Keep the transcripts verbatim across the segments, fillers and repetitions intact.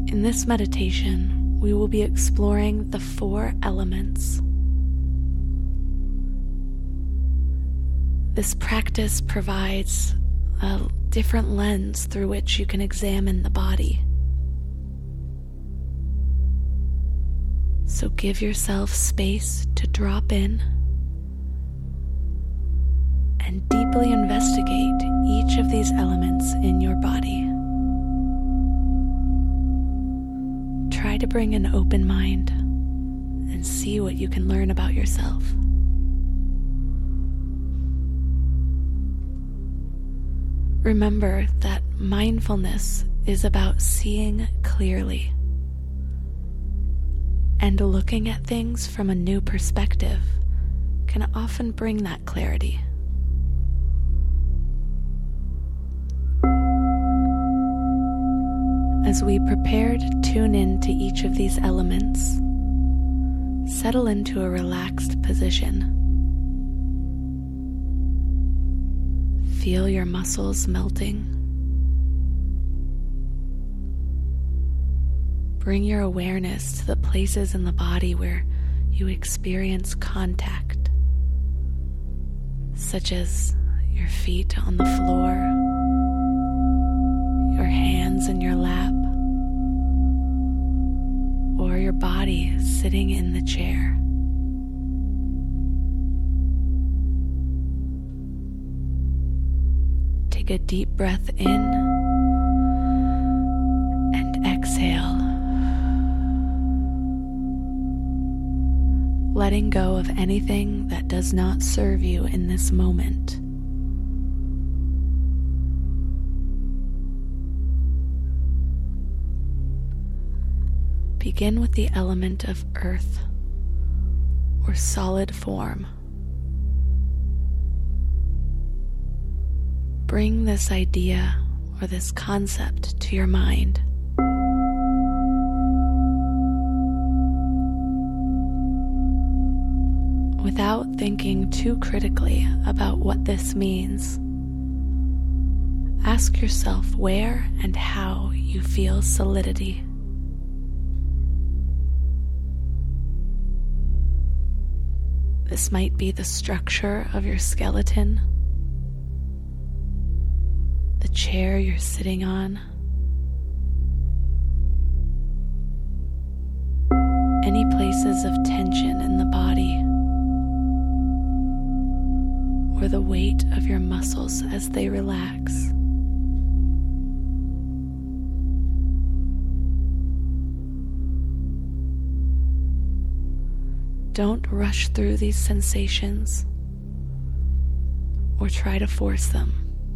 In this meditation, we will be exploring the four elements. This practice provides a different lens through which you can examine the body. So give yourself space to drop in and deeply investigate each of these elements in your body. Try to bring an open mind and see what you can learn about yourself. Remember that mindfulness is about seeing clearly and looking at things from a new perspective can often bring that clarity. As we prepare to tune in to each of these elements, settle into a relaxed position. Feel your muscles melting. Bring your awareness to the places in the body where you experience contact, such as your feet on the floor, your hands in your lap, or your body sitting in the chair. Take a deep breath in and exhale, letting go of anything that does not serve you in this moment. Begin with the element of earth or solid form. Bring this idea or this concept to your mind. Without thinking too critically about what this means, ask yourself where and how you feel solidity. This might be the structure of your skeleton, the chair you're sitting on, any places of tension in the body, or the weight of your muscles as they relax. Don't rush through these sensations or try to force them.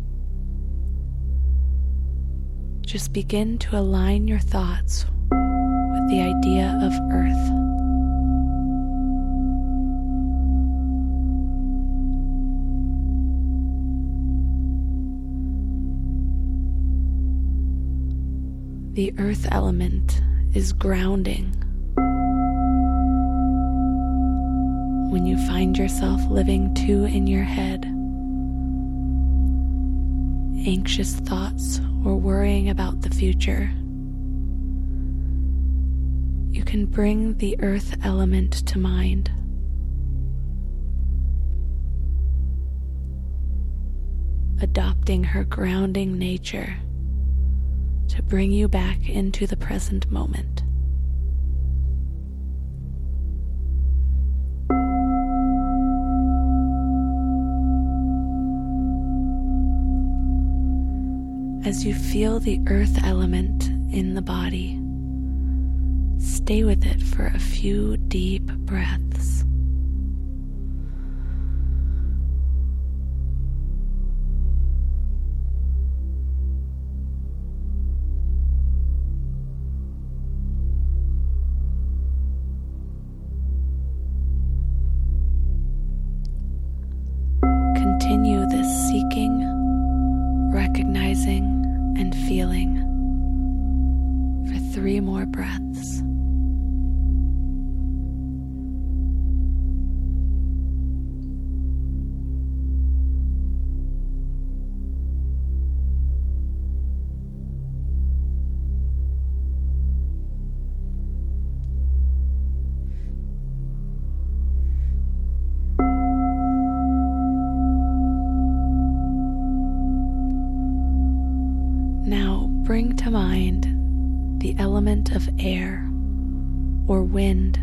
Just begin to align your thoughts with the idea of earth. The earth element is grounding. When you find yourself living too in your head, anxious thoughts or worrying about the future, you can bring the earth element to mind. Adopting her grounding nature to bring you back into the present moment. As you feel the earth element in the body, stay with it for a few deep breaths. Continue this seeking, recognizing, and feeling for three more breaths. the element of air or wind.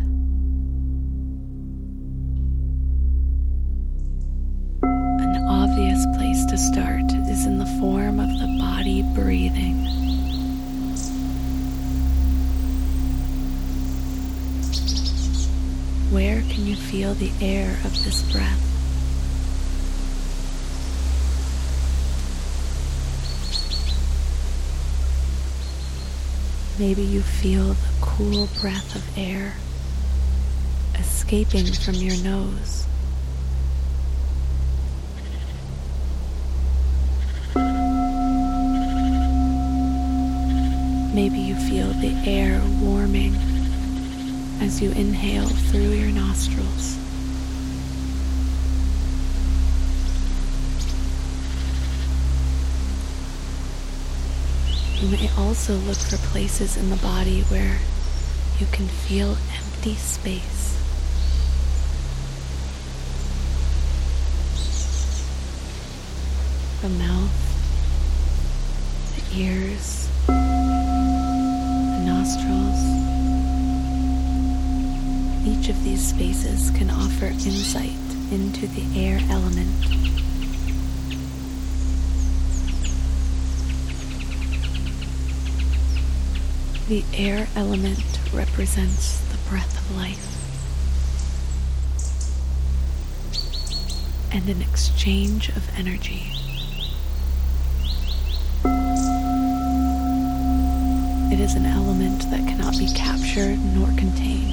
An obvious place to start is in the form of the body breathing. Where can you feel the air of this breath? Maybe you feel the cool breath of air escaping from your nose. Maybe you feel the air warming as you inhale through your nostrils. You may also look for places in the body where you can feel empty space. The mouth, the ears, the nostrils. Each of these spaces can offer insight into the air element. The air element represents the breath of life and an exchange of energy. It is an element that cannot be captured nor contained.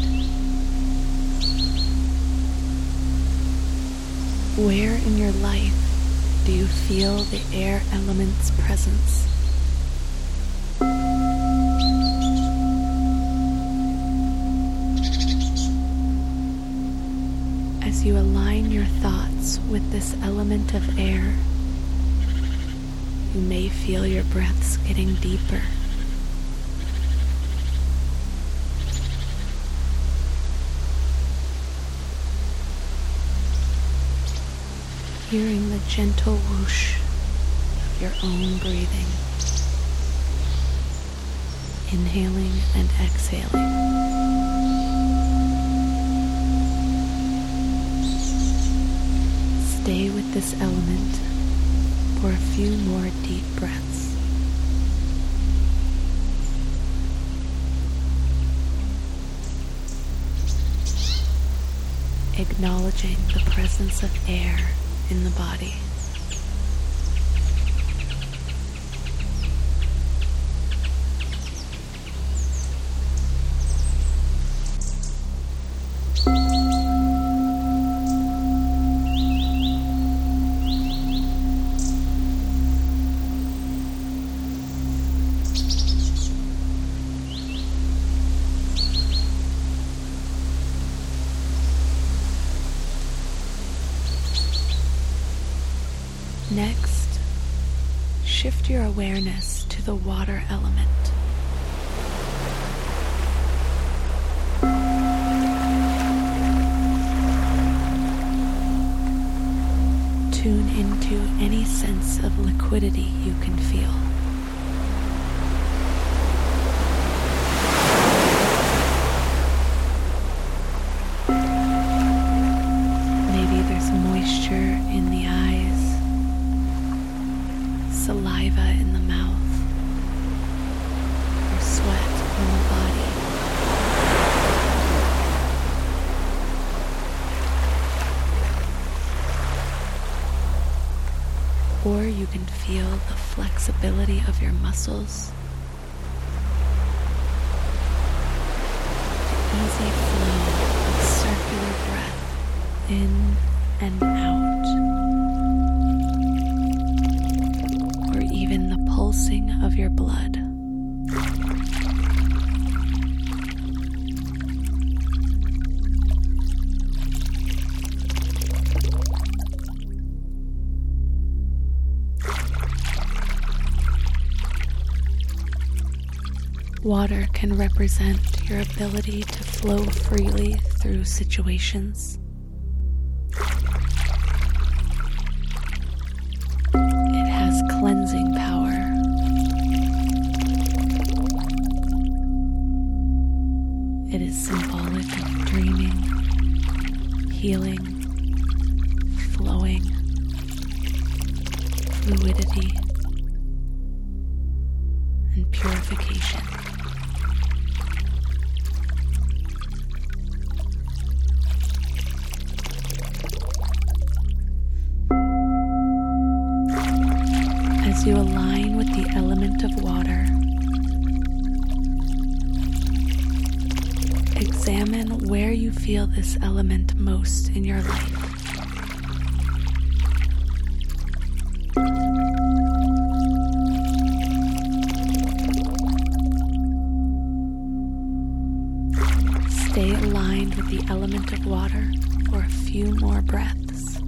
Where in your life do you feel the air element's presence? As you align your thoughts with this element of air, you may feel your breaths getting deeper. Hearing the gentle whoosh of your own breathing, inhaling and exhaling. Stay with this element for a few more deep breaths. Acknowledging the presence of air in the body. Next, shift your awareness to the water element. Tune into any sense of liquidity you can feel. Maybe there's moisture in the eyes, saliva in the mouth, or sweat on the body. Or you can feel the flexibility of your muscles, the easy flow of circular breath in and out, or even the pulsing of your blood. Water can represent your ability to flow freely through situations. It has cleansing power, is symbolic of dreaming, healing, flowing, fluidity, and purification. As you align with the element of water, examine where you feel this element most in your life. Stay aligned with the element of water for a few more breaths.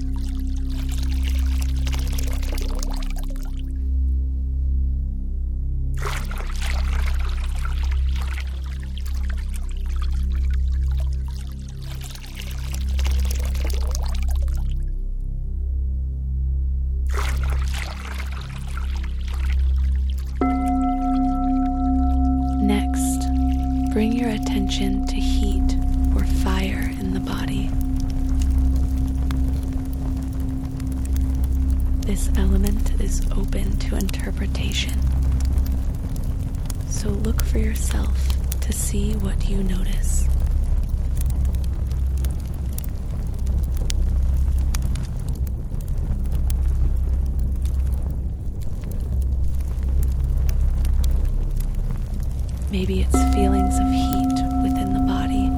Bring your attention to heat or fire in the body. This element is open to interpretation, so look for yourself to see what you notice. Maybe it's feelings of heat within the body.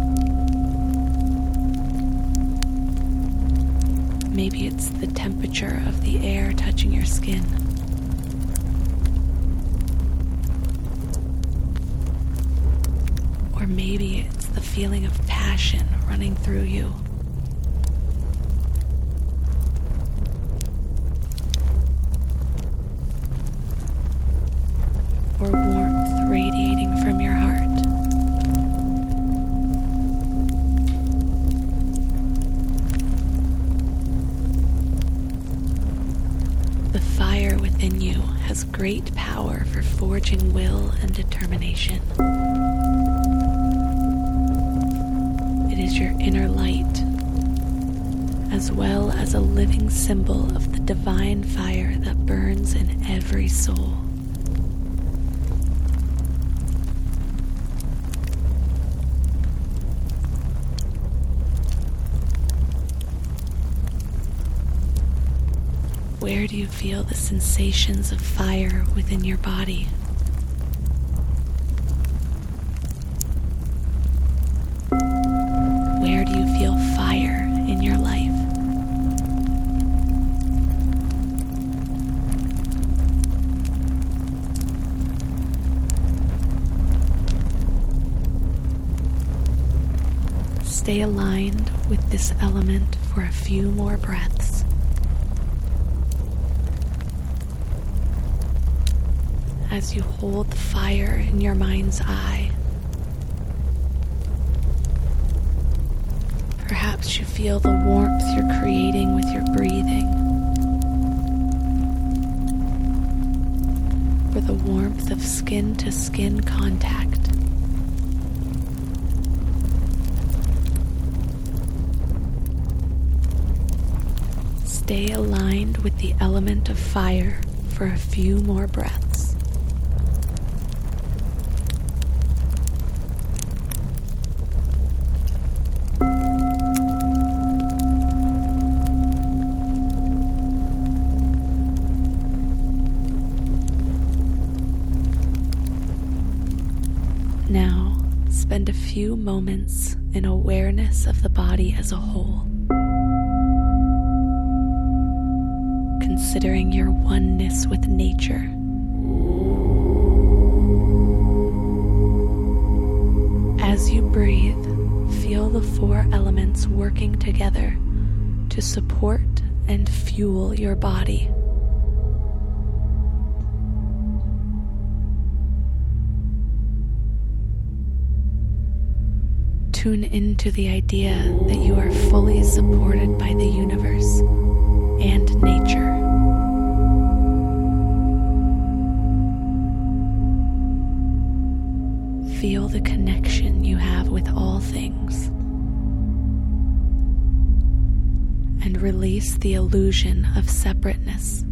Maybe it's the temperature of the air touching your skin. Or maybe it's the feeling of passion running through you. Or warmth radiating from your heart. The fire within you has great power for forging will and determination. It is your inner light, as well as a living symbol of the divine fire that burns in every soul. Where do you feel the sensations of fire within your body? Where do you feel fire in your life? Stay aligned with this element for a few more breaths. As you hold the fire in your mind's eye, perhaps you feel the warmth you're creating with your breathing, or the warmth of skin-to-skin contact. Stay aligned with the element of fire for a few more breaths. Now, spend a few moments in awareness of the body as a whole, considering your oneness with nature. As you breathe, feel the four elements working together to support and fuel your body. Tune into the idea that you are fully supported by the universe and nature. feel the connection you have with all things, and release the illusion of separateness.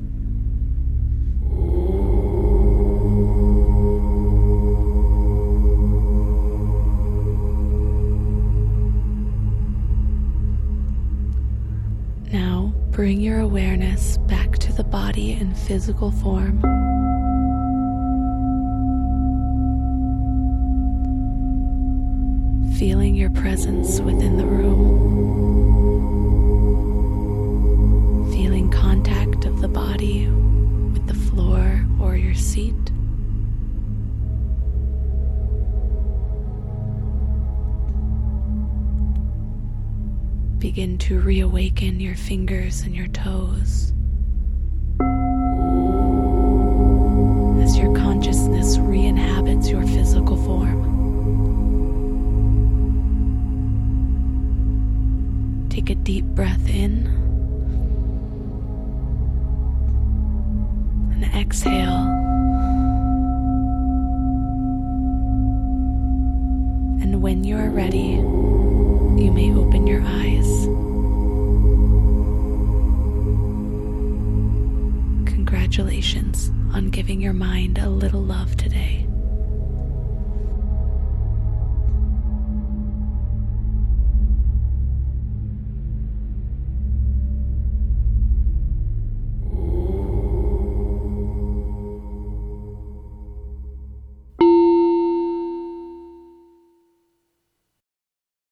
Now bring your awareness back to the body in physical form. Feeling your presence within the room. Feeling contact of the body with the floor or your seat. Begin to reawaken your fingers and your toes as your consciousness re-inhabits your physical form. Take a deep breath in and exhale, and when you are ready, you may open your eyes. Congratulations on giving your mind a little love today.